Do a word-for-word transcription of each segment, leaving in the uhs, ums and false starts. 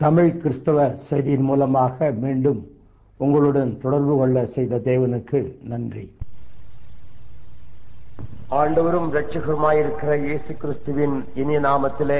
தமிழ் கிறிஸ்தவ செய்தியின் மூலமாக மீண்டும் உங்களுடன் தொடர்பு கொள்ள செய்த தேவனுக்கு நன்றி. ஆண்டவரும் இரட்சகருமாயிருக்கிற இயேசு கிறிஸ்துவின் இனிய நாமத்திலே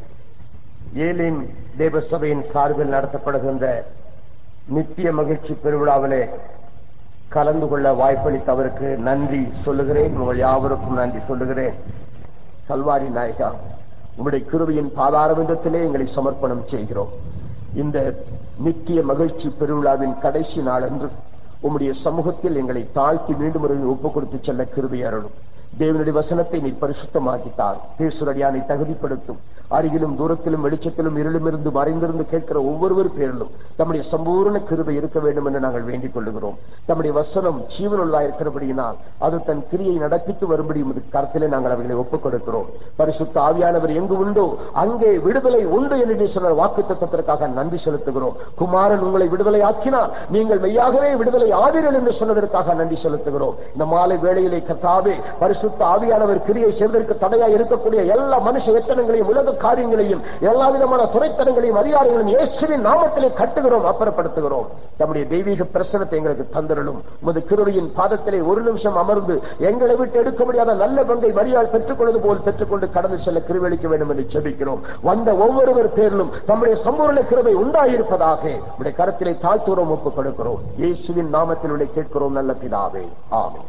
ஏலிம் தேவசபையின் சார்பில் நடத்தப்படுகின்ற நித்திய மகிழ்ச்சி பெருவிழாவிலே கலந்து கொள்ள வாய்ப்பளித்த அவருக்கு நன்றி சொல்லுகிறேன். உங்கள் யாவருக்கும் நன்றி சொல்லுகிறேன். கல்வாரி நாயகா, உங்களுடைய கிருபையின் பாதாரவிந்தத்திலே எங்களை சமர்ப்பணம் செய்கிறோம். இந்த நித்திய மகிழ்ச்சி பெருவிழாவின் கடைசி நாள் அன்று உம்முடைய சமூகத்தில் எங்களை தாழ்த்தி மீண்டும் ஒரு ஒப்புக் கொடுத்து செல்ல கிருபை அருளும். தேவனுடைய வசனத்தை நீ பரிசுத்தமாக்கித்தார். பேசுறடியானை தகுதிப்படுத்தும். அருகிலும் தூரத்திலும் வெளிச்சத்திலும் இருளும் இருந்து மறைந்திருந்து கேட்கிற ஒவ்வொருவர் பேரிலும் தம்முடைய சம்பூர்ண கிருபை இருக்க வேண்டும் என்று நாங்கள் வேண்டிக் கொள்ளுகிறோம். தம்முடைய வசனம் ஜீவனுள்ளா இருக்கிறபடியினால் அது தன் கிரியை நடப்பித்து வரும்படி உமது கருத்திலே நாங்கள் அவர்களை ஒப்புக் கொடுக்கிறோம். பரிசுத்த ஆவியானவர் எங்கு உண்டோ அங்கே விடுதலை உண்டு என்று சொன்ன வாக்கு தத்துவத்திற்காக நன்றி செலுத்துகிறோம். குமாரன் உங்களை விடுதலை ஆக்கினால் நீங்கள் மெய்யாகவே விடுதலை ஆவீர்கள் என்று சொன்னதற்காக நன்றி செலுத்துகிறோம். இந்த மாலை வேளையிலே கர்த்தாவே பரிசுத்த ஆவியானவர் கிரியை செய்வதற்கு தடையாக இருக்கக்கூடிய எல்லா மனுஷ எத்தனங்களையும் உலக காரியங்களையும் எல்லா விதமான துறைத்தனங்களையும் அதிகாரிகளையும் இயேசுவின் நாமத்திலே கட்டுகிறோம், அப்புறப்படுத்துகிறோம். நம்முடைய தெய்வீக பிரசனத்தை எங்களுக்கு தந்திரலும். உமது கிருபையின் பாதத்திலே ஒரு நிமிஷம் அமர்ந்து எங்களை விட்டு எடுக்க முடியாத நல்ல பங்கை மரியாள் பெற்றுக் கொள்வது போல் பெற்றுக்கொண்டு கடந்து செல்ல கிருபையளிக்க வேண்டும் என்று ஜெபிக்கிறோம். வந்த ஒவ்வொருவர் பேரிலும் தம்முடைய சம்பூர்ண கிருபை உண்டாயிருப்பதாக உடைய கரத்திலே தாழ்த்துறோம், ஒப்புக் கொடுக்கிறோம். இயேசுவின் நாமத்தில் உடைய கேட்கிறோம் நல்ல பிதாவே, ஆமென்.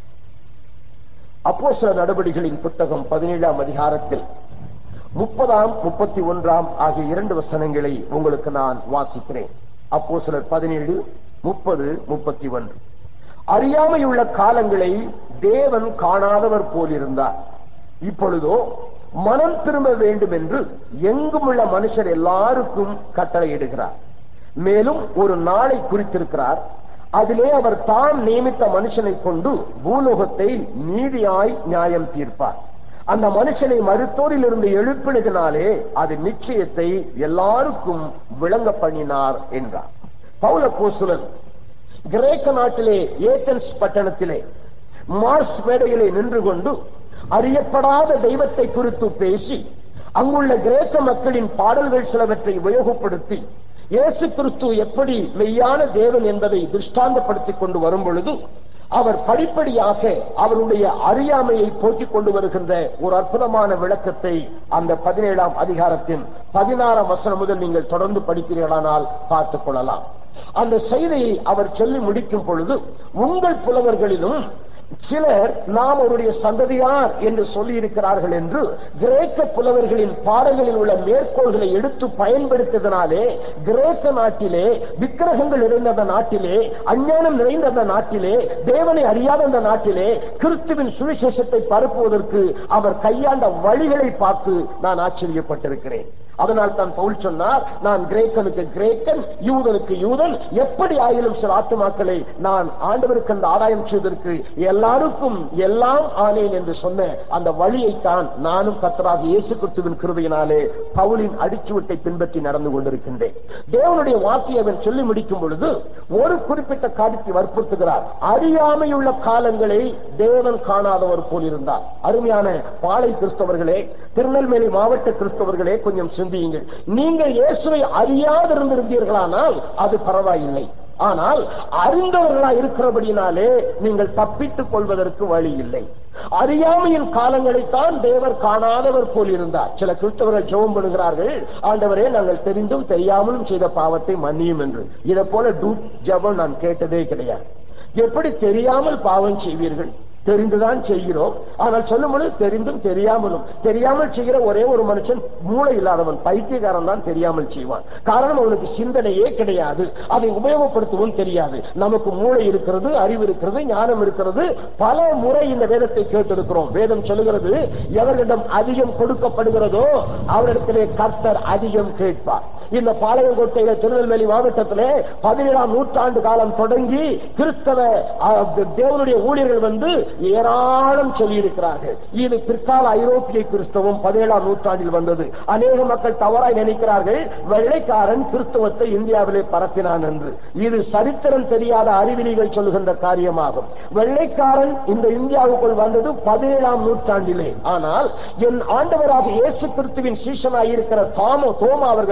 அப்போஸ்தலர் நடபடிகளின் புத்தகம் பதினேழாம் அதிகாரத்தில் முப்பதாம் முப்பத்தி ஒன்றாம் ஆகிய இரண்டு வசனங்களை உங்களுக்கு நான் வாசிக்கிறேன். அப்போஸ்தலர் பதினேழு முப்பது முப்பத்தி ஒன்று. அறியாமையுள்ள காலங்களை தேவன் காணாதவர் போலிருந்தார். இப்பொழுதோ மனம் திரும்ப வேண்டும் என்று எங்கும் உள்ள மனுஷர் எல்லாருக்கும் கட்டளையிடுகிறார். மேலும் ஒரு நாளை குறித்திருக்கிறார். அதிலே அவர் தாம் நியமித்த மனுஷனை கொண்டு பூலோகத்தை நீதியாய் நியாயம் தீர்ப்பார். அந்த மனுஷனை மருத்தோரில் இருந்து எழுப்பினதினாலே அது நிச்சயத்தை எல்லாருக்கும் விளங்க பண்ணினார் என்றார். பவுல் அப்போஸ்தலன் கிரேக்க நாட்டிலே ஏதென்ஸ் பட்டணத்திலே மார்ஸ் மேடையிலே நின்று கொண்டு அறியப்படாத தெய்வத்தை குறித்து பேசி அங்குள்ள கிரேக்க மக்களின் பாடல்கள் சிலவற்றை உபயோகப்படுத்தி இயேசு கிறிஸ்து எப்படி மெய்யான தேவன் என்பதை திருஷ்டாந்தப்படுத்திக் கொண்டு வரும் பொழுது அவர் படிப்படியாக அவருடைய அறியாமையை போக்கிக் கொண்டு வருகின்ற ஒரு அற்புதமான விளக்கத்தை அந்த பதினேழாம் அதிகாரத்தின் பதினாறாம் வசனம் முதல் நீங்கள் தொடர்ந்து படிப்பீர்களானால் பார்த்துக் கொள்ளலாம். அந்த செய்தியை அவர் சொல்லி முடிக்கும் பொழுது, உங்கள் புலவர்களிலும் சிலர் நாம் அவருடைய சந்ததியார் என்று சொல்லி இருக்கிறார்கள் என்று கிரேக்க புலவர்களின் பாடல்களில் உள்ள மேற்கோள்களை எடுத்து பயன்படுத்தியதனாலே கிரேக்க நாட்டிலே விக்கிரகங்கள் இருந்த அந்த நாட்டிலே, அஞ்ஞானம் நிறைந்த அந்த நாட்டிலே, தேவனை அறியாத அந்த நாட்டிலே கிறிஸ்துவின் சுவிசேஷத்தை பரப்புவதற்கு அவர் கையாண்ட வழிகளை பார்த்து நான் ஆச்சரியப்பட்டிருக்கிறேன். அதனால் தான் பவுல் சொன்னார், நான் கிரேக்கனுக்கு கிரேக்கன், யூதனுக்கு யூதன், எப்படி ஆயிலும் சில ஆத்துமாக்களை நான் ஆண்டவருக்கு அந்த ஆதாயம் செய்வதற்கு எல்லாருக்கும் எல்லாம் ஆனேன் என்று சொன்ன அந்த வழியைத்தான் நானும் கர்த்தராகிய இயேசு கிறிஸ்துவின் கிருபையினாலே பவுலின் அடிச்சுவட்டை பின்பற்றி நடந்து கொண்டிருக்கின்றேன். தேவனுடைய வார்த்தையை அவன் சொல்லி முடிக்கும் பொழுது ஒரு குறிப்பிட்ட காரியத்தை வற்புறுத்துகிறார். அறியாமையுள்ள காலங்களை தேவன் காணாதவர் போல் இருந்தார். அருமையான பாளை கிறிஸ்தவர்களே, திருநெல்வேலி மாவட்ட கிறிஸ்தவர்களே, கொஞ்சம் சிந்தியுங்கள். நீங்கள் இயேசுவை அறியாதிருந்திருந்தீர்களானால் அது பரவாயில்லை. ஆனால் அறிந்தவர்களா இருக்கிறபடினாலே நீங்கள் தப்பித்துக் கொள்வதற்கு வழி இல்லை. அறியாமையின் காலங்களைத்தான் தேவர் காணாதவர் போல் இருந்தார். சில கிறிஸ்தவர்கள் ஜெபம் பண்ணுகிறார்கள், ஆண்டவரே நாங்கள் தெரிந்தும் தெரியாமலும் செய்த பாவத்தை மன்னியும் என்று. இதை போல டூப் ஜெபம் நான் கேட்டதே கிடையாது. எப்படி தெரியாமல் பாவம் செய்வீர்கள்? தெரிந்துதான் செய்கிறோம். ஆனால் சொல்லும் பொழுது தெரிந்தும் தெரியாமலும். தெரியாமல் செய்கிற ஒரே ஒரு மனுஷன் மூளை இல்லாதவன், பைத்தியக்காரன் தான் தெரியாமல் செய்வான். காரணம் அவனுக்கு சிந்தனையே கிடையாது, அதை உபயோகப்படுத்தவும் தெரியாது. நமக்கு மூளை இருக்கிறது, அறிவு இருக்கிறது, ஞானம் இருக்கிறது. பல முறை இந்த வேதத்தை கேட்டிருக்கிறோம். வேதம் சொல்லுகிறது, எவரிடம் அதிகம் கொடுக்கப்படுகிறதோ அவரிடத்திலே கர்த்தர் அதிகம் கேட்பார். இந்த பாளையங்கோட்டையில திருநெல்வேலி மாவட்டத்திலே பதினேழாம் நூற்றாண்டு காலம் தொடங்கி கிறிஸ்தவ தேவனுடைய ஊழியர்கள் வந்து ஏராளம் சொல்லியிருக்கிறார்கள். இது பிற்கால ஐரோப்பிய கிறிஸ்தவம் பதினேழாம் நூற்றாண்டில் வந்தது. அநேக மக்கள் தவறாய் நினைக்கிறார்கள் வெள்ளைக்காரன் கிறிஸ்தவத்தை இந்தியாவிலே பரப்பினான் என்று. இது சரித்திரம் தெரியாத அறிவிலிகள் சொல்லுகின்ற காரியமாகும். வெள்ளைக்காரன் இந்த இந்தியாவுக்குள் வந்தது பதினேழாம் நூற்றாண்டிலே. ஆனால் என் ஆண்டவராக இயேசு கிறிஸ்துவின் சீஷனாய் இருக்கிற தாமோ தோமா அவர்கள் தாமஸ்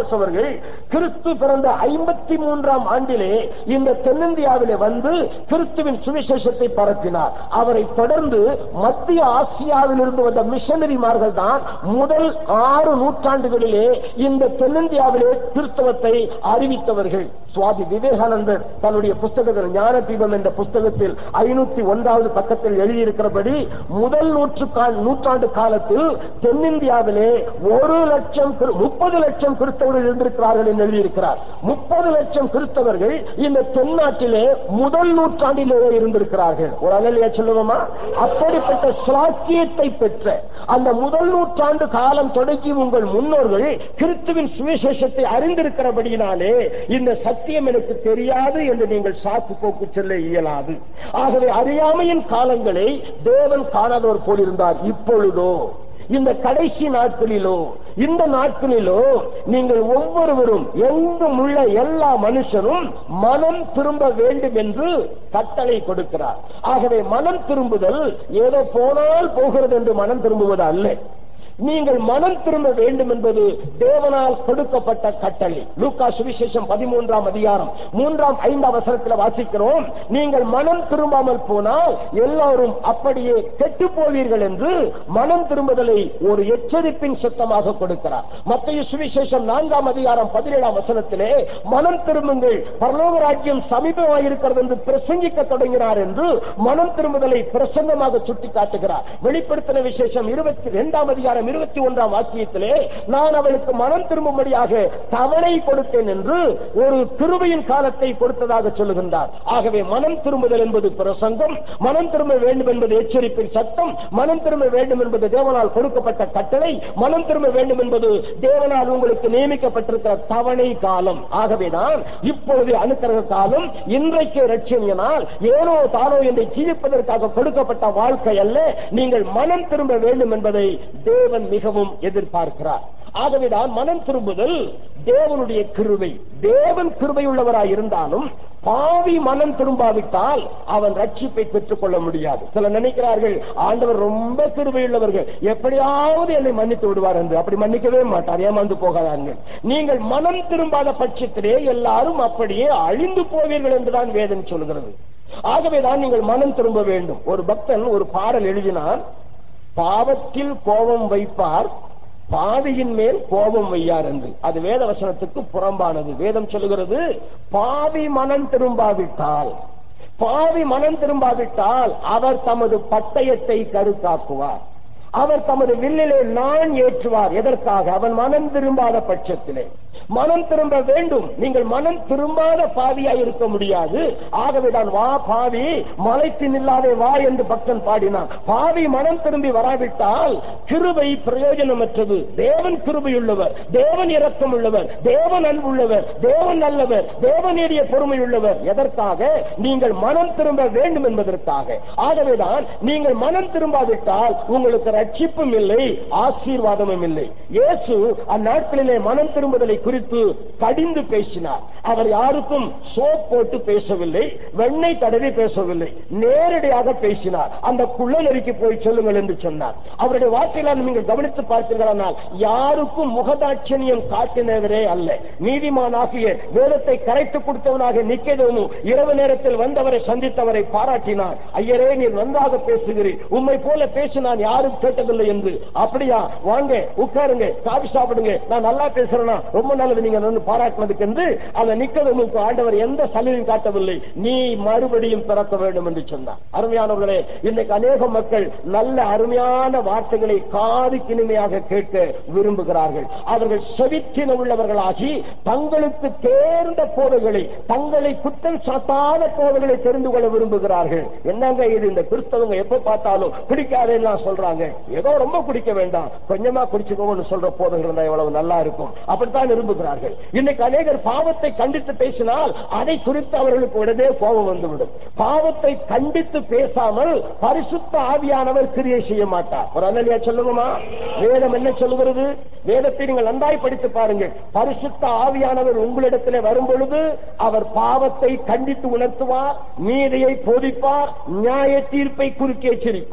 தாமஸ் அவர்கள் கிறிஸ்து பிறந்த ஐம்பத்தி மூன்றாம் ஆண்டிலே இந்த தென்னிந்தியாவிலே வந்து கிறிஸ்துவின் சுவிசேஷத்தை பரப்பினார். அவரை தொடர்ந்து மத்திய ஆசியாவில் இருந்து வந்த மிஷனரிமார்கள் தான் முதல் ஆறு நூற்றாண்டுகளிலே இந்த தென்னிந்தியாவிலே கிறிஸ்தவத்தை அறிவித்தவர்கள். சுவாமி விவேகானந்தர் தன்னுடைய புஸ்தகத்தில் ஞான தீபம் என்ற புஸ்தகத்தில் ஐநூத்தி ஒன்றாவது பக்கத்தில் எழுதியிருக்கிறபடி முதல் நூற்று நூற்றாண்டு காலத்தில் தென்னிந்தியாவிலே ஒரு லட்சம் முப்பது லட்சம் கிறிஸ்தவர்கள் இருந்திருக்கிறார்கள் என்று எழுதியிருக்கிறார். முப்பது லட்சம் கிறிஸ்தவர்கள் இந்த தென்னாட்டிலே முதல் நூற்றாண்டிலேயே இருந்திருக்கிறார்கள். ஒரு அல்லேலூயா சொல்லுவோமா? அப்படிப்பட்ட சாக்கியத்தை பெற்ற அந்த முதல் நூற்றாண்டு காலம் தொடங்கி உங்கள் முன்னோர்கள் கிறிஸ்துவின் சுவிசேஷத்தை அறிந்திருக்கிறபடியினாலே இந்த சத்தியம் எனக்கு தெரியாது என்று நீங்கள் சாக்கு போக்கு சொல்ல இயலாது. ஆகவே அறியாமையின் காலங்களை தேவன் காணாதவர் போலிருந்தார். இப்பொழுதோ இந்த கடைசி நாட்களிலோ இந்த நாட்களிலோ நீங்கள் ஒவ்வொருவரும் எங்கும் உள்ள எல்லா மனுஷனும் மனம் திரும்ப வேண்டும் என்று கட்டளை கொடுக்கிறார். ஆகவே மனம் திரும்புதல் ஏதோ போனால் போகிறது என்று மனம் திரும்புவது அல்ல. நீங்கள் மனம் திரும்ப வேண்டும் என்பது தேவனால் கொடுக்கப்பட்ட கட்டளை. லூக்கா சுவிசேஷம் பதிமூன்றாம் அதிகாரம் மூன்றாம் ஐந்தாம் வசனத்தில் வாசிக்கிறோம், நீங்கள் மனம் திரும்பாமல் போனால் எல்லாரும் அப்படியே கெட்டு போவீர்கள் என்று மனம் திரும்புதலை ஒரு எச்சரிப்பின் சத்தமாக கொடுக்கிறார். மத்தேயு சுவிசேஷம் நான்காம் அதிகாரம் பதினேழாம் வசனத்திலே மனம் திரும்புங்கள், பரலோக ராஜ்யம் சமீபமாயிருக்கிறது என்று பிரசங்கிக்க தொடங்கினார் என்று மனம் திரும்புதலை பிரசங்கமாக சுட்டிக்காட்டுகிறார். வெளிப்படுத்தின விசேஷம் இருபத்தி இரண்டாம் அதிகாரம் இருபத்தி ஒன்றாம் வாக்கியத்திலே நான் அவளுக்கு மனம் திரும்பும்படியாக தவணை கொடுத்தேன் என்று ஒரு கிருபையின் காலத்தை கொடுத்ததாக சொல்லுகின்றார். ஆகவே மனம் திரும்புதல் என்பது பிரசங்கம், மனம் திரும்ப வேண்டும் என்பது எச்சரிப்பின் சத்தம், மனம் திரும்ப வேண்டும் என்பது தேவனால் கொடுக்கப்பட்ட கட்டளை, மனம் திரும்ப வேண்டும் என்பது தேவனால் உங்களுக்கு நியமிக்கப்பட்டிருக்கிற தவணை காலம். ஆகவேதான் இப்பொழுது அனுக்கிரக காலம், இன்றைக்கு இரட்சணியனால் ஏனோ தானோ என்று ஜீவிப்பதற்காக கொடுக்கப்பட்ட வாழ்க்கை அல்ல. நீங்கள் மனம் திரும்ப வேண்டும் என்பதை தேவன் மிகவும் எதிர்பார்க்கிறார். ஆகவேதான் மனம் திரும்புதல் தேவனுடைய கிருபை. தேவன் கிருபை உள்ளவராய் இருந்தாலும் பாவி மனம் திரும்பாவிட்டால் அவன் ரட்சிப்பை பெற்றுக் கொள்ள முடியாது. சில நினைக்கிறார்கள் ஆண்டவர் ரொம்ப கிருபை உள்ளவர்கள், எப்படியாவது என்னை மன்னித்து விடுவார் என்று. அப்படி மன்னிக்கவே மாட்டார், ஏமாந்து போகாதார்கள். நீங்கள் மனம் திரும்பாத பட்சத்திலே எல்லாரும் அப்படியே அழிந்து போவீர்கள் என்றுதான் வேதம் சொல்கிறது. ஆகவேதான் நீங்கள் மனம் திரும்ப வேண்டும். ஒரு பக்தன் ஒரு பாடல் எழுதினார், பாவத்தில் கோபம் வைப்பார் பாவியின் மேல் கோபம் வையார் என்று. அது வேத வசனத்துக்கு புறம்பானது. வேதம் சொல்லுகிறது பாவி மனம் திரும்பாவிட்டால் பாவி மனம் திரும்பாவிட்டால் அவர் தமது பட்டயத்தை கருத்தாக்குவார், அவர் தமது வில்லிலே நான் ஏற்றுவார். எதற்காக? அவன் மனம் திரும்பாத பட்சத்திலே. மனம் திரும்ப வேண்டும். நீங்கள் மனம் திரும்பாத பாவியாய் இருக்க முடியாது. ஆகவேதான் வா பாவி மலைத்து நில்லாதே வா என்று பக்தன் பாடினான். பாவி மனம் திரும்பி வராவிட்டால் கிருபை பிரயோஜனமற்றது. தேவன் கிருபையுள்ளவர், தேவன் இரக்கம் உள்ளவர், தேவன் அன்புள்ளவர், தேவன் நல்லவர், தேவனுடைய பொறுமை உள்ளவர். எதற்காக? நீங்கள் மனம் திரும்ப வேண்டும் என்பதற்காக. ஆகவேதான் நீங்கள் மனம் திரும்பாவிட்டால் உங்களுக்கு ரட்சிப்பும் இல்லை, ஆசீர்வாதமும் இல்லை. இயேசு அந்நாட்களிலே மனம் திரும்புதலை குறித்து கடிந்து பேசினார். அவர் யாருக்கும் சோப் போட்டு பேசவில்லை, வெண்ணெய் தடவி பேசவில்லை, நேரடியாக பேசினார். அந்த குள்ளநெறிக்கு போய் சொல்லுங்கள் என்று சொன்னார். அவருடைய வார்த்தைகளால் நீங்கள் கவனித்து பார்த்தீர்களானால் யாருக்கும் முகதாட்சணியம் காட்டினவரே அல்ல. நீதிமானாகிய வேதத்தை கரைத்துக் கொடுத்தவனாக நிக்கதேமு இரவு நேரத்தில் வந்தவரை சந்தித்தவரை பாராட்டினார். ஐயரே, நீர் நன்றாக பேசுகிறீர், உம்மை போல பேச நான் யாரும் கேட்டதில்லை என்று. அப்படியா, வாங்க உட்காருங்க, காபி சாப்பிடுங்க, நான் நல்லா பேசுறேனா, ரொம்ப நல்லது, நீங்க பாராட்டினதுக்கு என்று அந்த நிக்கதேமுக்கு ஆண்டவர் எந்த சலுகையும் காட்டவில்லை. நீ மறுபடியும் பிறக்க வேண்டும் என்று சொன்னார். அருமையானவர்களே, இன்னைக்கு அநேக மக்கள் நல்ல அருமையான வார்த்தைகளை காது கிணிமையாக கேட்க விரும்புகிறார்கள். அவர்கள் செவித்தின உள்ளவர்களாகி தங்களுக்கு தேர்ந்த போதைகளை, தங்களை குற்றம் சாட்டாத போதைகளை தெரிந்து கொள்ள விரும்புகிறார்கள். என்னங்க இது, இந்த கிறிஸ்தவங்க எப்ப பார்த்தாலும் குடிக்காதேன்னு சொல்றாங்க. ஏதோ ரொம்ப குடிக்க வேண்டாம், கொஞ்சமா குடிச்சுக்கோன்னு சொல்ற போதைகள் இருந்தா எவ்வளவு நல்லா இருக்கும். அப்படித்தான் விரும்புகிறார்கள். இன்னைக்கு அநேகர் பாவத்தை கண்டித்து பேசினால் அதை குறித்து அவர்களுக்கு உடனே கோபம் வந்துவிடும். பாவத்தை கண்டித்து பேசாமல் பரிசுத்த ஆவியானவர் கிரியை செய்ய மாட்டார். ஒரு அல்லேலூயா சொல்லுங்கம்மா. வேதம் என்ன சொல்லுகிறது? வேதத்தை நீங்கள் நன்றாய் படித்து பாருங்கள். பரிசுத்த ஆவியானவர் உங்களிடத்திலே வரும் பொழுது அவர் பாவத்தை கண்டித்து உணர்த்துவார், நீதியை போதிப்பார், நியாய தீர்ப்பை குறித்து எச்சரிப்பார்.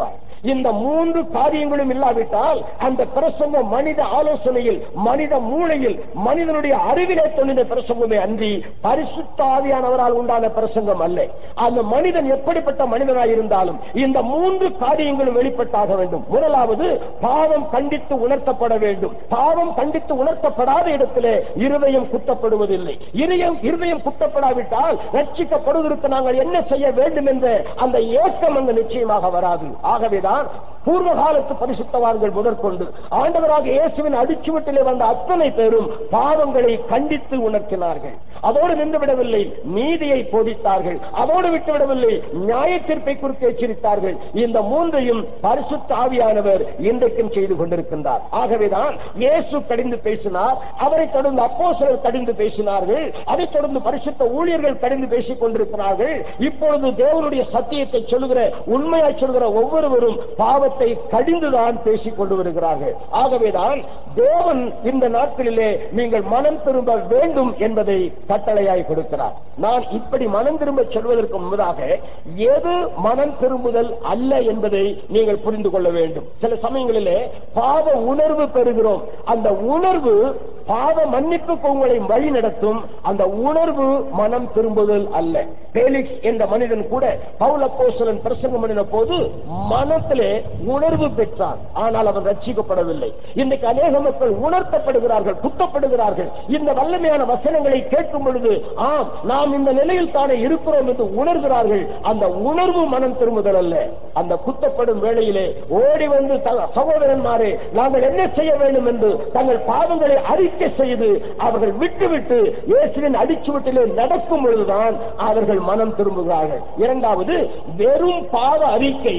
இந்த மூன்று காரியங்களும் இல்லாவிட்டால் அந்த பிரசங்கம் மனித ஆலோசனையில், மனித மூளையில், மனிதனுடைய அறிவிலே தோன்றின பிரசங்கமே அன்றி பரிசுத்த ஆவியானவரால் உண்டான பிரசங்கம் அல்ல. அந்த மனிதன் எப்படிப்பட்ட மனிதனாய் இருந்தாலும் இந்த மூன்று காரியங்களும் வெளிப்பட்டாக வேண்டும். முதலாவது, பாவம் கண்டித்து உணர்த்தப்பட வேண்டும். பாவம் கண்டித்து உணர்த்தப்படாத இடத்திலே இருதயம் குத்தப்படுவதில்லை. இருதயம் இருதயம் குத்தப்படாவிட்டால் ரட்சிக்கப்படுவதற்கு நாங்கள் என்ன செய்ய வேண்டும் என்ற அந்த ஏக்கம் அங்கு நிச்சயமாக வராது. ஆகவேதான் பூர்வ காலத்து பரிசுத்தவான்கள் முதற்கொண்டு ஆண்டவராக இயேசுவின் அடிச்சுவட்டிலே வந்த அத்தனை பேரும் பாவங்களை கண்டித்து உணர்த்தினார்கள். அதோடு நின்றுவிடவில்லை, நீதியை போதித்தார்கள். அதோடு விட்டுவிடவில்லை, நியாய தீர்ப்பை குறித்து எச்சரித்தார்கள். இந்த மூன்றையும் பரிசுத்த ஆவியானவர் இன்றைக்கும் செய்து கொண்டிருக்கின்றார். ஆகவேதான் இயேசு கடிந்து பேசினார், அவரை தொடர்ந்து அப்போஸ்தலர்கள் கடிந்து பேசினார்கள், அதைத் தொடர்ந்து பரிசுத்த ஊழியர்கள் கடிந்து பேசிக் கொண்டிருக்கிறார்கள். இப்பொழுது தேவனுடைய சத்தியத்தை சொல்லுகிற, உண்மையாய் சொல்கிற ஒவ்வொருவரும் பாவத்தை கடிந்துதான் பேசிக் கொண்டு வருகிறார்கள். ஆகவேதான் தேவன் இந்த நாட்களிலே நீங்கள் மனம் திரும்ப வேண்டும் என்பதை கட்டளையாய் கொடுக்கிறார். நான் இப்படி மனம் திரும்ப சொல்வதற்கு முன்னதாக எது மனம் திரும்புதல் அல்ல என்பதை நீங்கள் புரிந்து கொள்ள வேண்டும். சில சமயங்களிலே பாவ உணர்வு பெறுகிறோம். அந்த உணர்வு பாவ மன்னிப்புக்கு உங்களை வழி நடத்தும். அந்த உணர்வு மனம் திரும்புதல் அல்ல. பேலிக்ஸ் என்ற மனிதன் கூட பவுல் அப்போஸ்தலன் பிரசங்கம் பண்ணின போது மனத்திலே உணர்வு பெற்றான், ஆனால் அவன் ரட்சிக்கப்படவில்லை. இன்றைக்கு அநேக மக்கள் உணர்த்தப்படுகிறார்கள், குத்தப்படுகிறார்கள். இந்த வல்லமையான வசனங்களை கேட்கும் பொழுது ஆம், நாம் இந்த நிலையில் தானே இருக்கிறோம் என்று உணர்கிறார்கள். அந்த உணர்வு மனம் திரும்புதல் அல்ல. அந்த குத்தப்படும் வேளையிலே ஓடி வந்து சகோதரன்மாரே நாங்கள் என்ன செய்ய வேண்டும் என்று தங்கள் பாவங்களை அறிக்கை செய்து அவர்கள் விட்டுவிட்டு இயேசுவின் அடிச்சுவட்டிலே நடக்கும் பொழுதுதான் அவர்கள் மனம் திரும்புகிறார்கள். இரண்டாவது, வெறும் பாவ அறிக்கை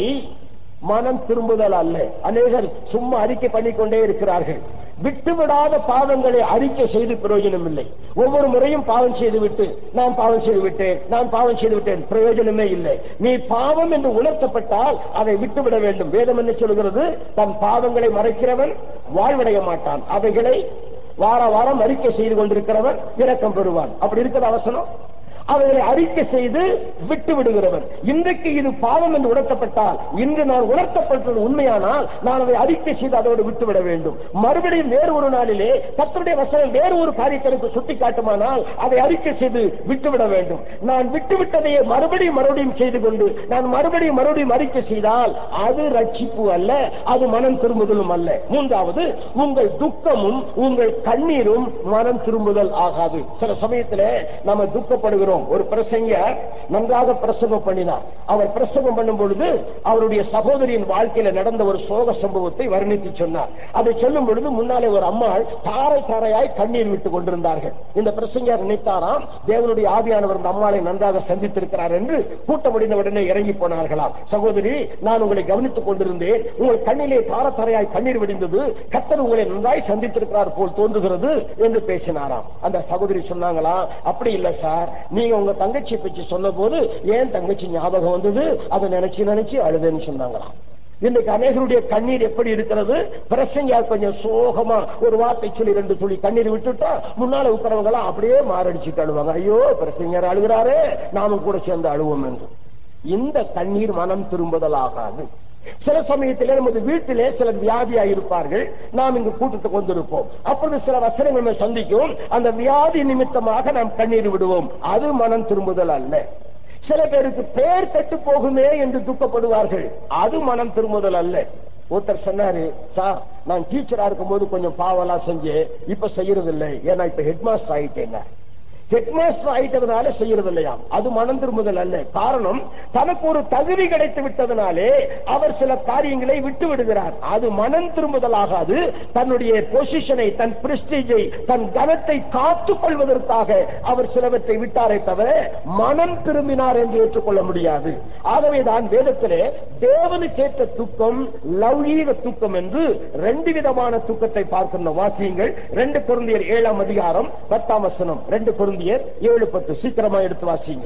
மனம் திரும்புதல் அல்ல. அநேகர் சும்மா அறிக்கை பண்ணிக்கொண்டே இருக்கிறார்கள். விட்டுவிடாத பாவங்களை அறிக்கை செய்து பிரயோஜனம் இல்லை. ஒவ்வொரு முறையும் பாவம் செய்துவிட்டு நான் பாவம் செய்து விட்டேன், நான் பாவம் செய்து விட்டேன், பிரயோஜனமே இல்லை. நீ பாவம் என்று உணர்த்தப்பட்டால் அதை விட்டுவிட வேண்டும். வேதம் என்ன சொல்கிறது? தன் பாவங்களை மறைக்கிறவன் வாழ்வடைய மாட்டான், அவைகளை வார வாரம் அறிக்கை செய்து கொண்டிருக்கிறவன் இரக்கம் பெறுவான். அப்படி இருக்கிற அவசரம். அவைகளை அறிக்கை செய்து விட்டு விடுகிறவன். இன்றைக்கு இது பாவம் என்று உணர்த்தப்பட்டால், இன்று நான் உணர்த்தப்பட்டது உண்மையானால் நான் அதை அறிக்கை செய்து அதோடு விட்டுவிட வேண்டும். மறுபடியும் வேறு ஒரு நாளிலே கர்த்தருடைய வசனம் வேறு ஒரு காரியத்திற்கு சுட்டி காட்டுமானால் அதை அறிக்கை செய்து விட்டுவிட வேண்டும். நான் விட்டுவிட்டதையே மறுபடியும் மறுபடியும் செய்து கொண்டு நான் மறுபடியும் மறுபடியும் அறிக்கை செய்தால் அது ரட்சிப்பு அல்ல, அது மனம் திரும்புதலும் அல்ல. மூன்றாவது, உங்கள் துக்கமும் உங்கள் கண்ணீரும் மனம் திரும்புதல் ஆகாது. சில சமயத்தில் நம்ம துக்கப்படுகிறோம். ஒரு பிரசங்கர் நன்றாக பிரசங்கம் பண்ணினார். அவர் பிரசங்கம் பண்ணும் பொழுது அவருடைய சகோதரியின் வாழ்க்கையில நடந்த ஒரு சோக சம்பவத்தை வர்ணித்து சொன்னார். அதை சொல்லும் பொழுது முன்னாலே ஒரு அம்மாள் தாரை தாரையாய் கண்ணீர் விட்டுக் கொண்டிருந்தார்கள். இந்த பிரசங்கர் நினைத்தாராம், தேவனுடைய ஆவியானவர் இந்த அம்மாளை நன்றாக சந்தித்திருக்கிறார் என்று கூட்ட முடிந்தவுடனே இறங்கி போனார்களாம். சகோதரி, நான் உங்களை கவனித்துக் கொண்டிருந்தேன், உங்கள் கண்ணிலே தார தாரையாய் கண்ணீர் விடிந்தது, கர்த்தர் உங்களை நன்றாய் சந்தித்திருக்கிறார் போல் தோன்றுகிறது என்று பேசினாராம். அந்த சகோதரி சொன்னாங்களா, அப்படி இல்லை சார், நீங்க உங்க தங்கச்சி பற்றி சொன்ன போது ஏன் தங்கச்சி ஞாபகம் வந்தது, அதை நினைச்சு நினைச்சு அழுதுன்னு சொன்னாங்களாம். இன்னைக்கு அநேகருடைய கண்ணீர் எப்படி இருக்கிறது? பிரசங்கியார் கொஞ்சம் சோகமா ஒரு வார்த்தை சொல்லி ரெண்டு சொல்லி கண்ணீர் விட்டுட்டா முன்னால உட்காரவங்க எல்லாம் அப்படியே மாரடிச்சுட்டு அழுவாங்க. ஐயோ பிரசங்கியார் அழுகிறாரே, நாமும் கூட சேர்ந்து அழுவோம் என்று. இந்த கண்ணீர் மனம் திரும்புதல் ஆகாது. சில சமயத்திலே நமது வீட்டிலே சிலர் வியாதியாக இருப்பார்கள், நாம் இங்கு கூட்டத்துக்கு வந்திருப்போம். அப்பொழுது சில வசனங்கள் நம்ம சந்திக்கும், அந்த வியாதி நிமித்தமாக நாம் கண்ணீர் விடுவோம். அது மனம் திரும்புதல் அல்ல. சில பேருக்கு பேர் கெட்டு போகுமே என்று துக்கப்படுவார்கள், அது மனம் திரும்புதல் அல்ல. ஒருத்தர் சொன்னாரு, சார் நான் டீச்சரா இருக்கும் போது கொஞ்சம் பாவெல்லாம் செஞ்சேன், இப்ப செய்யறது இல்லை, ஏன்னா இப்ப ஹெட் மாஸ்டர் ஆயிட்டேன். ஹெட்மாஸ்டர் ஆயிட்டதுனால செய்யறது இல்லையா? அது மனம் திரும்புதல் அல்ல. காரணம், தனக்கு ஒரு தகுதி கிடைத்து விட்டதனாலே அவர் சில காரியங்களை விட்டு விடுகிறார். அது மனம் திரும்புதல் ஆகாது. தன்னுடைய பொசிஷனை, தன் பிரஸ்டீஜை, தன் கனத்தை காத்துக் கொள்வதற்காக அவர் சிலவற்றை விட்டாரே தவிர மனம் திரும்பினார் என்று ஏற்றுக்கொள்ள முடியாது. ஆகவேதான் வேதத்திலே தேவனுக்கேற்ற துக்கம், லௌகீக துக்கம் என்று ரெண்டு விதமான துக்கத்தை பார்க்கின்ற வாசியங்கள். ரெண்டு கொரிந்தியர் ஏழாம் அதிகாரம் பத்தாம் வசனம். ரெண்டு கொரிந்தியர் ஏழு பத்து. சீக்கிரமா எடுத்து வாசிங்க.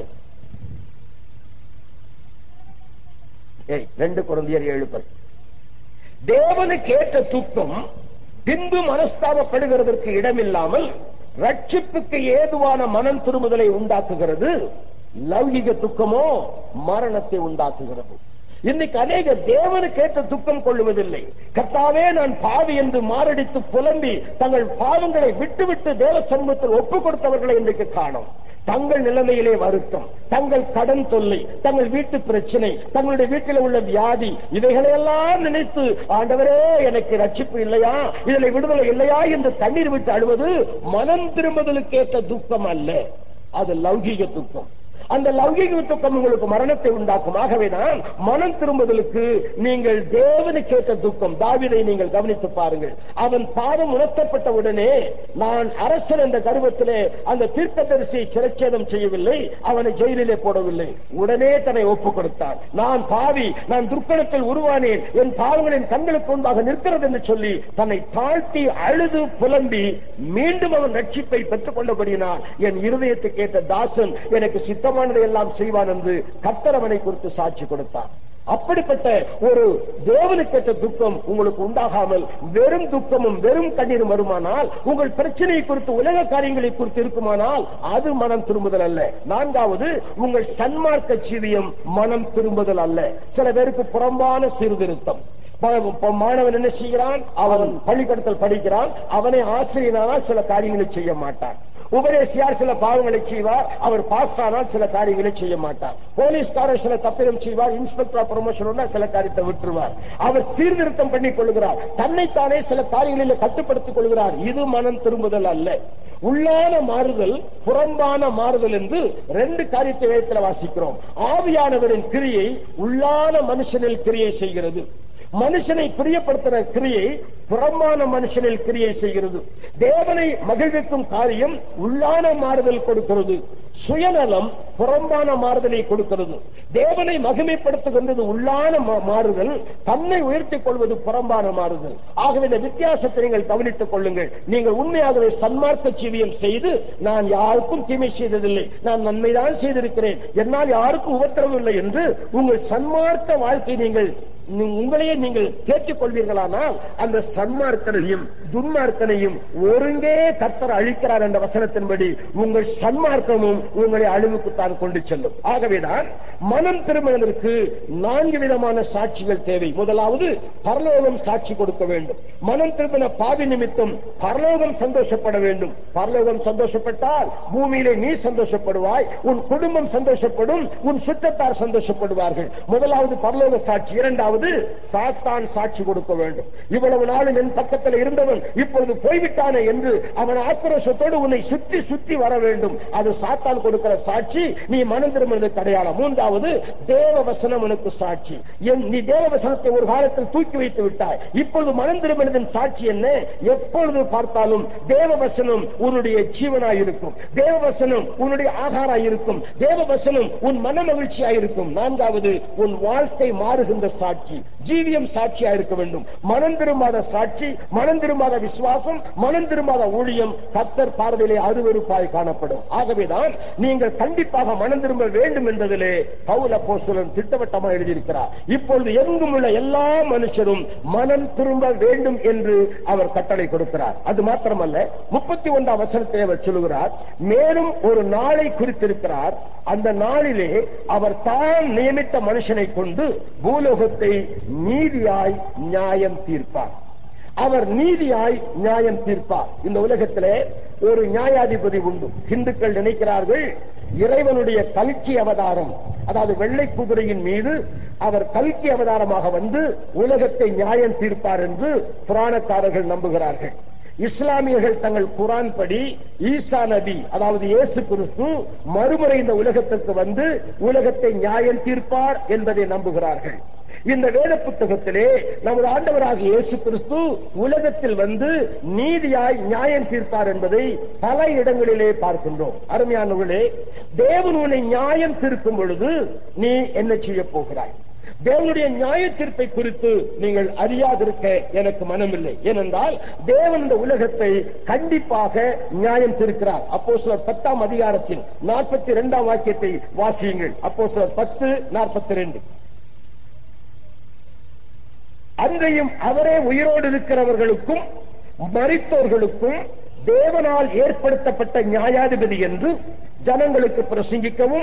ரெண்டு கொரிந்தியர் ஏழு பத்து. தேவனுக்கு ஏற்ற துக்கம் பின்பு மனஸ்தாபப்படுகிறதற்கு இடமில்லாமல் ரட்சிப்புக்கு ஏதுவான மனம் திரும்புதலை உண்டாக்குகிறது. லௌகிக துக்கமோ மரணத்தை உண்டாக்குகிறது. இன்னைக்கு அநேக தேவனுக்கேற்ற துக்கம் கொள்ளுவதில்லை. கர்த்தாவே நான் பாவி என்று மாரடித்து புலம்பி தங்கள் பாவங்களை விட்டுவிட்டு தேவ சமூகத்தில் ஒப்புக் கொடுத்தவர்களை இன்றைக்கு காணோம். தங்கள் நிலைமையிலே வருத்தம், தங்கள் கடன் தொல்லை, தங்கள் வீட்டு பிரச்சனை, தங்களுடைய வீட்டில் உள்ள வியாதி, இவைகளையெல்லாம் நினைத்து ஆண்டவரே எனக்கு ரட்சிப்பு இல்லையா, இதில் விடுதலை இல்லையா என்று தண்ணீர் விட்டு அழுவது மனம் திரும்புதலுக்கேற்ற துக்கம் அல்ல, அது லௌகீக துக்கம். அந்த லௌகிக துக்கம் உங்களுக்கு மரணத்தை உண்டாக்கும். ஆகவேதான் மனம் திரும்புதலுக்கு நீங்கள் தேவனுக்கேற்ற துக்கம். தாவீதை நீங்கள் கவனித்து பாருங்கள். அவன் பாவம் உணர்த்தப்பட்ட உடனே நான் அரசன் என்ற கர்வத்திலே அந்த தீர்க்கதரிசியை சிரச்சேதம் செய்யவில்லை, அவனை ஜெயிலிலே போடவில்லை. உடனே தன்னை ஒப்புக் கொடுத்தான். நான் பாவி, நான் துர்க்கணத்தில் உருவானேன், என் பாவங்களின் கண்களுக்கு முன்பாக நிற்கிறது என்று சொல்லி தன்னை தாழ்த்தி அழுது புலம்பி மீண்டும் அவன் ரட்சிப்பை பெற்றுக் கொண்டபடியினால் என் இருதயத்துக்கு ஏற்ற தாசன் எனக்கு சித்தம் எல்லாம் செய்வான் என்று கர்த்தர் அவனை குறித்து சாட்சி கொடுத்தார். அப்படிப்பட்ட ஒரு தேவனுக்கேற்ற துக்கம் உங்களுக்கு உண்டாகாமல் வெறும் துக்கமும் வெறும் கண்ணீரும் வருமானால், உங்கள் பிரச்சனையை குறித்து உலக காரியங்களை குறித்து இருக்குமானால் அது மனம் திரும்புதல் அல்ல. நான்காவது, உங்கள் சன்மார்க்க ஜீவியம் மனம் திரும்புதல் அல்ல. சில பேருக்கு புறம்பான சீர்திருத்தம். மாணவன் என்ன செய்கிறான், அவன் பள்ளிக்கூடத்தில் படிக்கிறான், அவனை ஆசிரியனால் சில காரியங்களை செய்ய மாட்டான். உபதேசியார் சில பாவங்களை செய்வார், அவர் பாஸ் ஆனால் சில காரியங்களை செய்ய மாட்டார். போலீஸ்காரர் சில தப்பிதம் செய்வார், இன்ஸ்பெக்டர் ப்ரமோஷன் சில காரியத்தை விட்டுருவார். அவர் சீர்திருத்தம் பண்ணிக் கொள்கிறார், தன்னைத்தானே சில காரியங்களில் கட்டுப்படுத்திக் கொள்கிறார். இது மனம் திரும்புதல் அல்ல. உள்ளான மாறுதல், புறம்பான மாறுதல் என்று ரெண்டு காரியத்தை வேதத்தில் வாசிக்கிறோம். ஆவியானவரின் கிரியை உள்ளான மனுஷனில் கிரியை செய்கிறது. மனுஷனை பிரியப்படுத்துகிற கிரியை புறம்பான மனுஷனில் கிரியை செய்கிறது. தேவனை மகிழ்விக்கும் காரியம் உள்ளான மாறுதல் கொடுக்கிறது. சுயநலம் புறம்பான மாறுதலை கொடுக்கிறது. தேவனை மகிமைப்படுத்துகின்றது உள்ளான மாறுதல், தன்னை உயர்த்திக் கொள்வது புறம்பான மாறுதல். ஆகவே இந்த வித்தியாசத்தை நீங்கள் கவனித்துக் கொள்ளுங்கள். நீங்கள் உண்மையாகவே சன்மார்க்க ஜீவியம் செய்து நான் யாருக்கும் தீமை செய்ததில்லை, நான் நன்மைதான் செய்திருக்கிறேன், என்னால் யாருக்கும் உபத்திரவம் இல்லை என்று உங்கள் சன்மார்க்க வாழ்க்கை நீங்கள் உங்களையே நீங்கள் கேட்டுக் கொள்வீர்களானால் அந்த சன்மார்க்கனையும் துன்மார்க்கனையும் ஒருங்கே கர்த்தர் அழிக்கிறார் என்ற வசனத்தின்படி உங்கள் சன்மார்க்கமும் உங்களை அழிவுக்குத்தான் கொண்டு செல்லும். ஆகவேதான் மனம் திரும்புவதற்கு நான்கு விதமான சாட்சிகள் தேவை. முதலாவது, பரலோகம் சாட்சி கொடுக்க வேண்டும். மனம் திரும்பின பாவி நிமித்தம் பரலோகம் சந்தோஷப்பட வேண்டும். பரலோகம் சந்தோஷப்பட்டால் பூமியிலே நீ சந்தோஷப்படுவாய், உன் குடும்பம் சந்தோஷப்படும், உன் சுற்றத்தார் சந்தோஷப்படுவார்கள். முதலாவது பரலோக சாட்சி. இரண்டாவது, சாத்தான் சாட்சி கொடுக்க வேண்டும். இவ்வளவு நாள் என் பக்கத்தில் இருந்தவன் இப்பொழுது போய்விட்டானே என்று அவன் ஆக்ரோஷத்தோடு உன்னை சுற்றி சுற்றி வர வேண்டும். அது சாத்தான் கொடுக்கிற சாட்சி, நீ மனம் திரும்புவதற்கு அடையாளம். மூன்றாவது, தேவ வசனம் உனக்கு சாட்சி. நீ தேவ வசனத்தை ஒரு காலத்தில் தூக்கி வைத்து விட்டாய், இப்பொழுது மனம் திரும்புவதன் சாட்சி என்ன? எப்பொழுது பார்த்தாலும் தேவ வசனம் உன்னுடைய ஜீவனாய் இருக்கும், தேவ வசனம் உன்னுடைய ஆகாராய் இருக்கும், தேவ வசனம் உன் மன மகிழ்ச்சியாய் இருக்கும். நான்காவது, உன் வாழ்க்கை மாறுகின்ற சாட்சி, ஜீவியம் சாட்சியா இருக்க வேண்டும். மனம் திரும்பாத சாட்சி, மனம் திரும்பாத விசுவாசம், மனம் திரும்பாத ஊழியம் கர்த்தர் பார்வையிலே அருவருப்பாய் காணப்படும். ஆகவேதான் நீங்கள் கண்டிப்பாக மனம் திரும்ப வேண்டும் என்பதிலே பவுல் அப்போஸ்தலன் திட்டவட்டமாக எழுதியிருக்கிறார். இப்பொழுது எங்கும் உள்ள எல்லா மனுஷரும் மனம் திரும்ப வேண்டும் என்று அவர் கட்டளை கொடுக்கிறார். அது மாத்திரமல்ல, முப்பத்தி ஒன்றாம் வசனத்தை அவர் சொல்லுகிறார், மேலும் ஒரு நாளை குறித்திருக்கிறார், அந்த நாளிலே அவர் தான் நியமித்த மனுஷனை கொண்டு பூலோகத்தை நீதியாய் நியாயம் தீர்ப்பார். அவர் நீதியாய் நியாயம் தீர்ப்பார். இந்த உலகத்திலே ஒரு நியாயாதிபதி உண்டு. இந்துக்கள் நினைக்கிறார்கள் இறைவனுடைய கல்கி அவதாரம், அதாவது வெள்ளை குதிரையின் மீது அவர் கல்கி அவதாரமாக வந்து உலகத்தை நியாயம் தீர்ப்பார் என்று புராணக்காரர்கள் நம்புகிறார்கள். இஸ்லாமியர்கள் தங்கள் குரான் படி ஈசா நபி, அதாவது இயேசு கிறிஸ்து மறுமுறை இந்த உலகத்திற்கு வந்து உலகத்தை நியாயம் தீர்ப்பார் என்பதை நம்புகிறார்கள். இந்த வேத புத்தகத்திலே நமது ஆண்டவராக இயேசு கிறிஸ்து உலகத்தில் வந்து நீதியாய் நியாயம் தீர்ப்பார் என்பதை பல இடங்களிலே பார்க்கின்றோம். அருமையானவர்களே, தேவன் உன்னை நியாயம் தீர்க்கும் பொழுது நீ என்ன செய்ய போகிறாய்? தேவனுடைய நியாய தீர்ப்பை குறித்து நீங்கள் அறியாதிருக்க எனக்கு மனமில்லை. ஏனென்றால் தேவன் இந்த உலகத்தை கண்டிப்பாக நியாயம் தீர்க்கிறார். அப்போஸ்தலர் பத்தாம் அதிகாரத்தில் நாற்பத்தி இரண்டாம் வாக்கியத்தை வாசியுங்கள். அப்போஸ்தலர் பத்து நாற்பத்தி இரண்டு. அன்றையும் அவரே உயிரோடு இருக்கிறவர்களுக்கும் மரித்தோர்களுக்கும் தேவனால் ஏற்படுத்தப்பட்ட நியாயாதிபதி என்று ஜனங்களுக்கு பிரசங்கிக்கவும்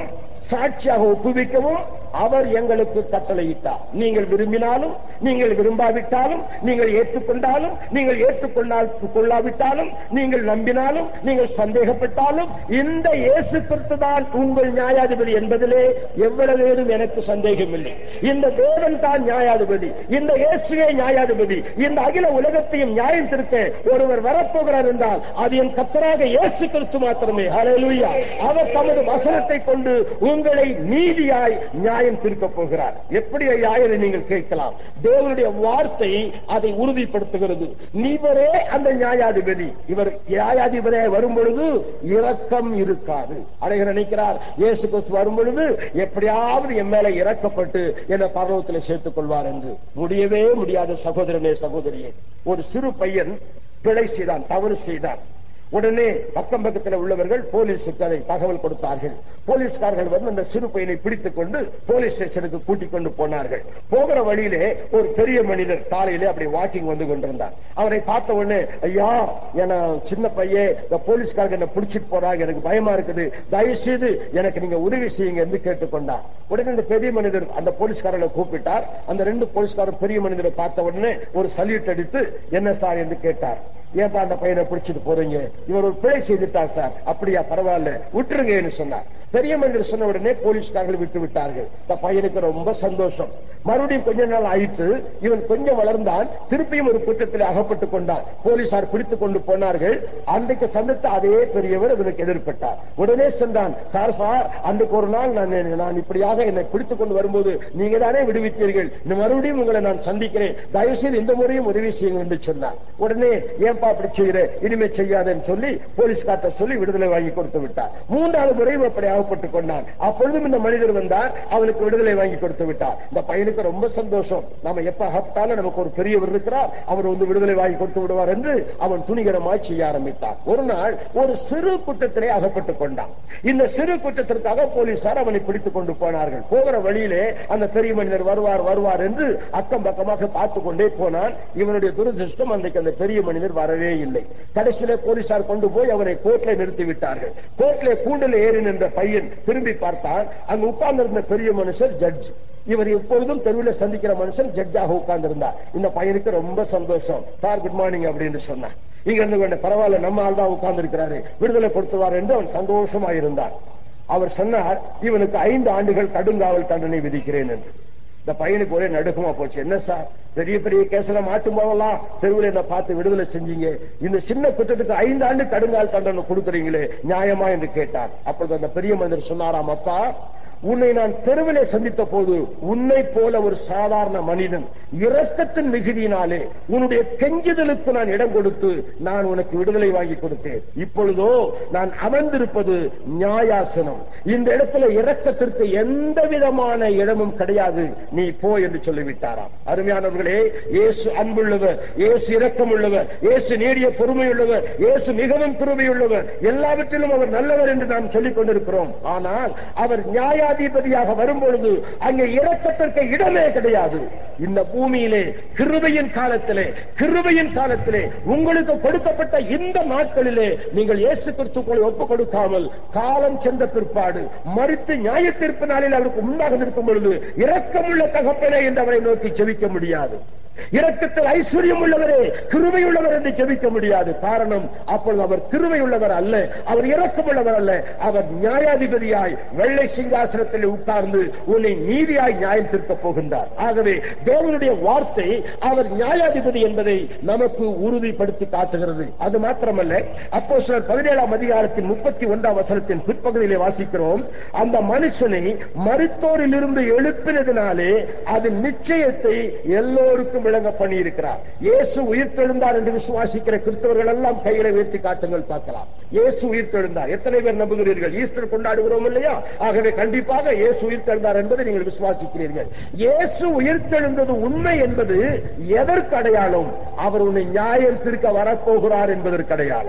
சாட்சியாக ஒப்புவிக்கவும் அவர் எங்களுக்கு கட்டளையிட்டார். நீங்கள் விரும்பினாலும் நீங்கள் விரும்பாவிட்டாலும், நீங்கள் ஏற்றுக்கொண்டாலும் நீங்கள் ஏற்றுக்கொள்ளாவிட்டாலும், நீங்கள் நம்பினாலும் நீங்கள் சந்தேகப்பட்டாலும், இந்த இயேசு கிறிஸ்து தான் உங்கள் நியாயாதிபதி என்பதிலே எவ்வளவு பேரும் எனக்கு சந்தேகம் இல்லை. இந்த தேவன் தான் நியாயாதிபதி, இந்த இயேசுவே நியாயாதிபதி. இந்த அகில உலகத்தையும் நியாயம் திருத்த ஒருவர் வரப்போகிறார் என்றால் அது என் கர்த்தராக இயேசு கிறிஸ்து மாத்திரமே. ஹல்லேலூயா. அவர் தமது வசனத்தை கொண்டு உங்களை நீதியாய் நியாயம் தீர்க்கப் போகிறார். எப்படி நியாயம் நீங்கள் கேட்கலாம்? தேவனுடைய வார்த்தை அதை உறுதிப்படுத்துகிறது. இவரே அந்த நியாயாதிபதி. இவர் நியாயாதிபதியாக வரும் பொழுது இரக்கம் இருக்காது. அழகர் நினைக்கிறார் இயேசு கிறிஸ்து வரும் பொழுது எப்படியாவது என் மேல இறக்கப்பட்டு என்னை பரலோகத்தில் சேர்த்துக் கொள்வார் என்று. முடியவே முடியாத சகோதரனே, சகோதரியே. ஒரு சிறு பையன் பிழை செய்தான், தவறு செய்தான். உடனே பக்கம் பக்கத்தில் உள்ளவர்கள் போலீசுக்கு அதை தகவல் கொடுத்தார்கள். போலீஸ்காரர்கள் வந்து அந்த சிறு பையனை பிடித்துக் கொண்டு போலீஸ் ஸ்டேஷனுக்கு கூட்டிக் கொண்டு போனார்கள். போகிற வழியிலே ஒரு பெரிய மனிதர் காலையிலே அப்படி வாக்கிங் வந்து கொண்டிருந்தார். அவரை பார்த்த உடனே, ஐயா, என சின்ன பையன், இந்த போலீஸ்காரங்க என்ன பிடிச்சிட்டு போறாங்க, எனக்கு பயமா இருக்குது, தயவு செய்து எனக்கு நீங்க உதவி செய்யுங்க என்று கேட்டுக்கொண்டார். உடனே இந்த பெரிய மனிதர் அந்த போலீஸ்காரர்களை கூப்பிட்டார். அந்த ரெண்டு போலீஸ்காரர் பெரிய மனிதரை பார்த்த உடனே ஒரு சல்யூட் அடித்து, என்ன சார் என்று கேட்டார். ஏன்பா அந்த பையனை பிடிச்சிட்டு போறீங்க? இவர் ஒரு பிழை செய்துட்டார் சார். அப்படியா, பரவாயில்ல, விட்டுருங்கன்னு சொன்னார். பெரிய மனிதர் சொன்ன உடனே போலீஸ்காரர்கள் விட்டு விட்டார்கள். இந்த பையனுக்கு ரொம்ப சந்தோஷம். மறுபடியும் கொஞ்ச நாள் ஆயிற்று. இவன் கொஞ்சம் வளர்ந்தான். திருப்பியும் ஒரு குற்றத்தில் அகப்பட்டுக் கொண்டான். போலீசார் பிடித்துக் கொண்டு போனார்கள். அன்றைக்கு சந்தித்த அதே பெரியவர் இவனுக்கு எதிர்பட்டார். உடனே சென்றான், சார் சார் அன்றைக்கு ஒரு நாள் நான் நான் இப்படியாக என்னை பிடித்துக் கொண்டு வரும்போது நீங்க தானே விடுவித்தீர்கள். மறுபடியும் உங்களை நான் சந்திக்கிறேன், தயவுசெய்து இந்த முறையும் உதவி செய்யுங்கள் என்று சொன்னார். உடனே ஏன்பா அப்படி செய்கிற, இனிமே செய்யாதேன்னு சொல்லி போலீஸ்கார்ட்ட சொல்லி விடுதலை வாங்கி கொடுத்து விட்டார். மூன்றாவது முறையும் அப்படி அகப்பட்டுக் கொண்டான். அப்பொழுதும் இந்த மனிதர் வந்தார், அவனுக்கு விடுதலை வாங்கி கொடுத்து விட்டார். இந்த பையனுக்கு ரொம்ப சந்தோஷம். நாம எப்ப அகப்பட்டாலும் நமக்கு ஒரு பெரியவர் இருக்கிறார், அவர் வந்து விடுதலை வாங்கி கொடுத்து விடுவார் என்று அவன் துணிகரமாய் செய்ய ஆரம்பித்தார். ஒரு நாள் ஒரு சிறு குற்றத்திலே அகப்பட்டுக் கொண்டான். இந்த சிறு குற்றத்திற்காக போலீசார் அவனை பிடித்துக் கொண்டு போனார்கள். போகிற வழியிலே அந்த பெரிய மனிதர் வருவார் வருவார் என்று அக்கம் பக்கமாக பார்த்துக் கொண்டே போனான். இவனுடைய துரதிருஷ்டம், அன்றைக்கு அந்த பெரிய மனிதர் வரவே இல்லை. கடைசியில போலீசார் கொண்டு போய் அவரை கோர்ட்ல நிறுத்தி விட்டார்கள். கோர்ட்ல கூண்டில் ஏறி நின்ற பையன் திரும்பி பார்த்தான். அங்கு உட்கார்ந்திருந்த பெரிய மனுஷர் ஜட்ஜ். இவர் எப்பொழுதும் தெருவில் சந்திக்கிற மனுஷன் ஜட்ஜாக உட்கார்ந்து இருந்தார். இந்த பையனுக்கு ரொம்ப சந்தோஷம். சார் குட் மார்னிங் அப்படின்னு சொன்னான். இங்க இருந்து வேண்ட பரவாயில்ல, நம்ம ஆள் தான் உட்கார்ந்து இருக்கிறாரு, விடுதலை கொடுத்துவார் என்று அவன் சந்தோஷமா இருந்தார். அவர் சொன்னார், இவனுக்கு ஐந்து ஆண்டுகள் கடுங்காவல் தண்டனை விதிக்கிறேன் என்று. இந்த பையனுக்கு ஒரே நடுக்கமா போச்சு. என்ன சார், பெரிய பெரிய கேஸ்ல மாட்டும் போதெல்லாம் தெருவில் என்ன பார்த்து விடுதலை செஞ்சீங்க, இந்த சின்ன குற்றத்துக்கு ஐந்து ஆண்டு கடுங்கால் தண்டனை கொடுக்குறீங்களே, நியாயமா என்று கேட்டார். அப்பொழுது அந்த பெரிய மனிதர் சொன்னாராம், அப்பா, உன்னை நான் தெருவிலே சந்தித்த போது உன்னை போல ஒரு சாதாரண மனிதன் இரக்கத்தின் மிகுதியினாலே உன்னுடைய கெஞ்சுதலுக்கு நான் இடம் கொடுத்து நான் உனக்கு விடுதலை வாங்கி கொடுத்தேன். இப்பொழுதோ நான் அமர்ந்திருப்பது நியாயாசனம். இந்த இடத்துல இரக்கத்திற்கு எந்த விதமான இடமும் கிடையாது, நீ போ என்று சொல்லிவிட்டாராம். அருமையானவர்களே, இயேசு அன்புள்ளவர், இயேசு இரக்கம் உள்ளவர், இயேசு நீடிய பொறுமை உள்ளவர், இயேசு மிகவும் கிருபை உள்ளவர், எல்லாவற்றிலும் அவர் நல்லவர் என்று நாம் சொல்லிக் கொண்டிருக்கிறோம். ஆனால் அவர் நியாய அதிபதியாக வரும்பொழுது அங்கே இரக்கத்திற்கு இடமே கிடையாது. இந்த பூமியிலே கிருபையின் காலத்திலே கிருபையின் காலத்திலே உங்களுக்கு கொடுக்கப்பட்ட இந்த நாட்களிலே நீங்கள் இயேசு கிறிஸ்துவை ஒப்புக் கொடுக்காமல் காலம் சென்ற பிற்பாடு மரித்து நியாய தீர்ப்பு நாளில் அவருக்கு முன்பாக நிற்கும் பொழுது இரக்கமுள்ள தகப்பனே என்று அவரை நோக்கி ஜெபிக்க முடியாது. இரக்கத்தில் ஐஸ்வர்யம் உள்ளவரே, கிருபை உள்ளவர் என்று ஜெபிக்க முடியாது. காரணம், அப்பொழுது அவர் கிருபை உள்ளவர் அல்ல, அவர் இரக்கம் உள்ளவர் அல்ல, அவர் நியாயாதிபதியாய் வெள்ளை சிங்காசனத்தில் உட்கார்ந்து உன்னை நீதியாய் நியாயம் தீர்க்கப் போகின்றார். ஆகவே தேவனுடைய வார்த்தை அவர் நியாயாதிபதி என்பதை நமக்கு உறுதிப்படுத்தி காட்டுகிறது. அது மாத்திரமல்ல, அப்போஸ்தலர் பதினேழாம் அதிகாரத்தின் முப்பத்தி ஒன்றாம் வசனத்தின் பிற்பகுதியிலே வாசிக்கிறோம், அந்த மனுஷனை மரித்தோரில் இருந்து எழுப்பினதினாலே அது நிச்சயத்தை எல்லோருக்கும் விளங்க பண்ணி இருக்கிறார். இயேசு உயிர்த்தெழுந்தார் என்று விசுவாசிக்கிற கிறிஸ்தவர்கள் எல்லாம் கைகளை உயர்த்தி காட்டுங்கள் பார்க்கலாம். இயேசு உயிர்த்தெழுந்தார். எத்தனை பேர் நம்புகிறீர்கள்? ஈஸ்டர் கொண்டாடுகிறோம் இல்லையா? ஆகவே கண்டிப்பாக இயேசு உயிர்த்தெழுந்தார் என்பதை நீங்கள் விசுவாசிக்கிறீர்கள். இயேசு உயிர்த்தெழுந்தது உண்மை என்பது எதற்கு அடையாளம்? அவர் உன்னை நியாயம் தீர்க்க வரப்போகிறார் என்பதற்கு அடையாளம்.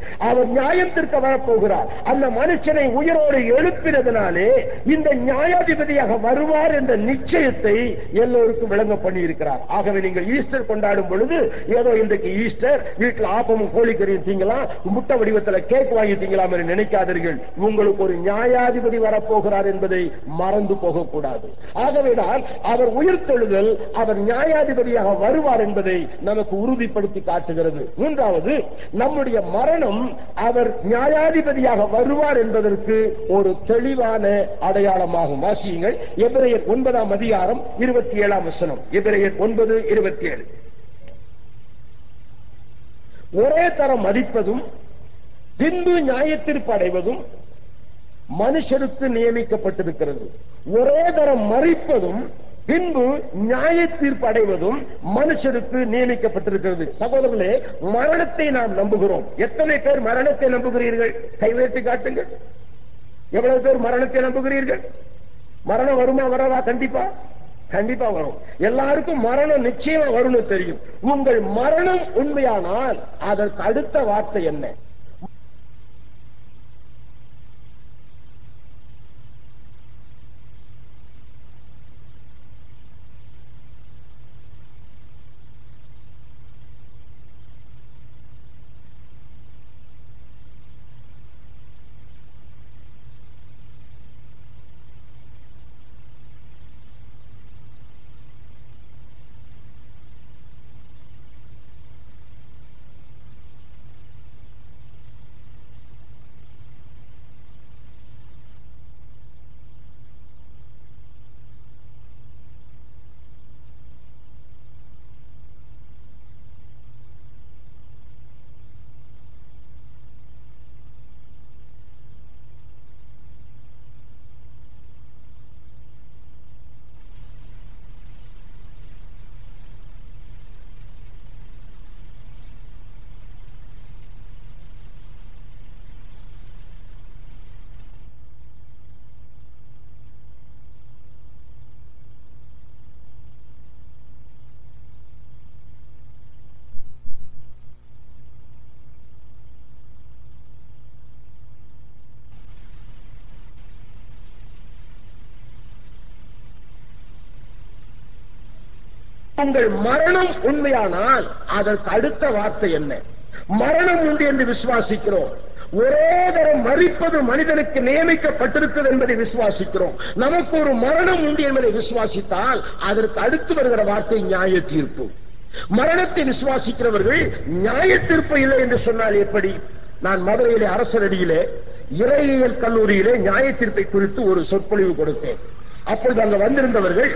அவர் நியாயத்திற்கு வரப்போகிறார். அந்த மனுஷனை உயிரோடு எழுப்பினதினாலே இந்த நியாயாதிபதியாக வருவார் என்ற நிச்சயத்தை எல்லோருக்கும் விளங்க பண்ணி இருக்கிறார். ஆகவே நீங்கள் ஈஸ்டர் கொண்டாடும் பொழுது ஏதோ இன்றைக்கு ஈஸ்டர் வீட்டில் ஆப்பமும் கோழிக்கறியும் திங்கலாம், முட்டை வடிவத்தில் கேக் வாங்கி திங்கலாம் என்று நினைக்காதீர்கள். உங்களுக்கு ஒரு நியாயாதிபதி வரப்போகிறார் என்பதை மறந்து போகக்கூடாது. ஆகவேதான் அவர் உயிர்த்தெழுதல், அவர் நியாயாதிபதியாக வருவார் என்பதை நமக்கு உறுதிப்படுத்தி காட்டுகிறது. மூன்றாவது, நம்முடைய மரணம் அவர் நியாயாதிபதியாக வருவார் என்பதற்கு ஒரு தெளிவான அடையாளமாகும். வாசியுங்கள், எபிரேயர் ஒன்பதாம் அதிகாரம் இருபத்தி ஏழாம் வசனம். எபிரேயர் ஒன்பது இருபத்தி ஏழு. ஒரே தரம் மதிப்பதும் பின்பு நியாயத்தீர்ப்பு அடைவதும் மனுஷருக்கு நியமிக்கப்பட்டிருக்கிறது. ஒரே தரம் மறிப்பதும் பின்பு நியாய தீர்ப்பு அடைவதும் மனுஷருக்கு நியமிக்கப்பட்டிருக்கிறது. சகோதரர்களே, மரணத்தை நாம் நம்புகிறோம். எத்தனை பேர் மரணத்தை நம்புகிறீர்கள்? கைவேற்றி காட்டுங்கள். எவ்வளவு பேர் மரணத்தை நம்புகிறீர்கள்? மரணம் வருமா வராதா? கண்டிப்பா கண்டிப்பா வரும். எல்லாருக்கும் மரணம் நிச்சயமா வரும்னு தெரியும். உங்கள் மரணம் உண்மையானால் அதற்கு அடுத்த வார்த்தை என்ன? உங்கள் மரணம் உண்மையானால் அதற்கு அடுத்த வார்த்தை என்ன? மரணம் உண்டு என்று விசுவாசிக்கிறோம். ஒரே தரம் மரிப்பது மனிதனுக்கு நியமிக்கப்பட்டிருக்கிறது என்பதை விசுவாசிக்கிறோம். நமக்கு ஒரு மரணம் உண்டு என்பதை விசுவாசித்தால் அதற்கு அடுத்து வருகிற வார்த்தை நியாய தீர்ப்பு. மரணத்தை விசுவாசிக்கிறவர்கள் நியாய தீர்ப்பு இல்லை என்று சொன்னால் எப்படி? நான் மதுரையிலே அரசரடியிலே இறையியல் கல்லூரியிலே நியாய தீர்ப்பை குறித்து ஒரு சொற்பொழிவு கொடுத்தேன். அப்பொழுது அங்கு வந்திருந்தவர்கள்,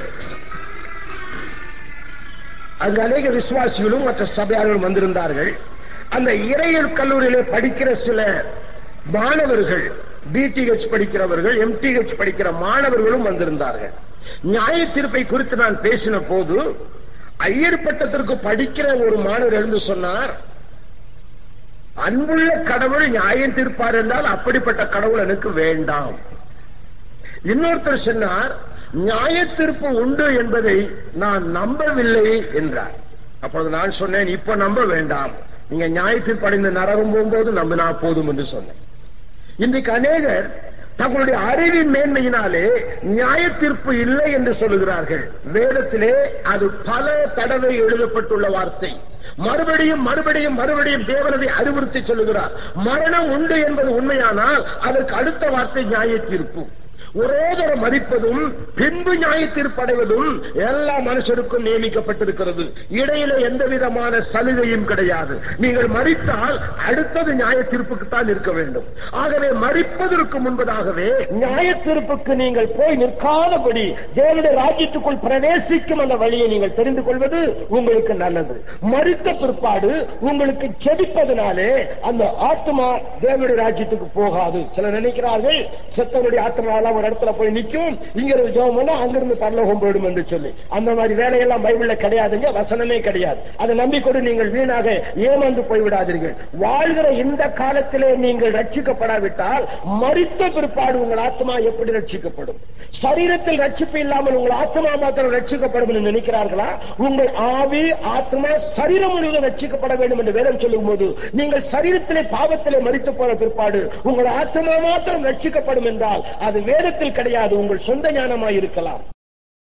அங்கு அநேக விசுவாசிகளும் மற்ற சபையாளர்களும் வந்திருந்தார்கள். அந்த இறையியல் கல்லூரியிலே படிக்கிற சில மாணவர்கள், பிடிஹெச் படிக்கிறவர்கள், எம்டிஹெச் படிக்கிற மாணவர்களும் வந்திருந்தார்கள். நியாய தீர்ப்பை குறித்து நான் பேசின போது ஐயர் பட்டத்திற்கு படிக்கிற ஒரு மாணவர் எழுந்து சொன்னார், அன்புள்ள கடவுள் நியாயம் தீர்ப்பார் என்றால் அப்படிப்பட்ட கடவுள் எனக்கு வேண்டாம். இன்னொருத்தர் சொன்னார், நியாய தீர்ப்பு உண்டு என்பதை நான் நம்பவில்லை என்றார். அப்பொழுது நான் சொன்னேன், இப்ப நம்ப வேண்டாம், நீங்க நியாய தீர்ப்பு அடைந்து நரகம் போகும்போது நம்பினா போதும் என்று சொன்னேன். இன்றைக்கு அநேகர் தங்களுடைய அறிவின் மேன்மையினாலே நியாய தீர்ப்பு இல்லை என்று சொல்லுகிறார்கள். வேதத்திலே அது பல தடவை எழுதப்பட்டுள்ள வார்த்தை. மறுபடியும் மறுபடியும் மறுபடியும் தேவனதை அறிவுறுத்தி சொல்லுகிறார். மரணம் உண்டு என்பது உண்மையானால் அதற்கு அடுத்த வார்த்தை நியாய தீர்ப்பு. ஒரே தரம் மதிப்பதும் பின்பு நியாய தீர்ப்படைவதும் எல்லா மனுஷருக்கும் நியமிக்கப்பட்டிருக்கிறது. இடையில எந்த விதமான சலுகையும் கிடையாது. நீங்கள் மரித்தால் அடுத்தது நியாய தீர்ப்புக்குத்தான் இருக்க வேண்டும். ஆகவே மரிப்பதற்கு முன்பதாகவே நியாய தீர்ப்புக்கு நீங்கள் போய் நிற்காதபடி தேவனுடைய ராஜ்யத்துக்குள் பிரவேசிக்கும் அந்த வழியை நீங்கள் தெரிந்து கொள்வது உங்களுக்கு நல்லது. மரித்த பிற்பாடு உங்களுக்கு செபிப்பதனாலே அந்த ஆத்மா தேவனுடைய ராஜ்யத்துக்கு போகாது. சிலர் நினைக்கிறார்கள், செத்தவனுடைய ஆத்மாவெல்லாம் ஒரு இடத்துல போய் நிக்கும், இங்க இருந்து ஜெபம் பண்ணா அங்கிருந்து பரலோகம் போயிடும் என்று சொல்லி. அந்த மாதிரி வேலையெல்லாம் பைபிள்ல கிடையாதுங்க, வசனமே கிடையாது. அதை நம்பிக்கொண்டு நீங்கள் வீணாக ஏமாந்து போய்விடாதீர்கள். வாழ்கிற இந்த காலத்திலே நீங்கள் ரட்சிக்கப்படாவிட்டால் மரித்த பிற்பாடு உங்கள் ஆத்மா எப்படி ரட்சிக்கப்படும்? சரீரத்தில் ரட்சிப்பு இல்லாமல் உங்கள் ஆத்மா மாத்திரம் ரட்சிக்கப்படும் என்று நினைக்கிறார்களா? உங்கள் ஆவி, ஆத்மா, சரீரம் முழுவதும் ரட்சிக்கப்பட வேண்டும் என்று வேதம் சொல்லும் போது, நீங்கள் சரீரத்திலே பாவத்திலே மரித்து போன பிற்பாடு உங்கள் ஆத்மா மாத்திரம் ரட்சிக்கப்படும் என்றால் அது வேதத்தில் கிடையாது, உங்கள் சொந்த ஞானமாய் இருக்கலாம்.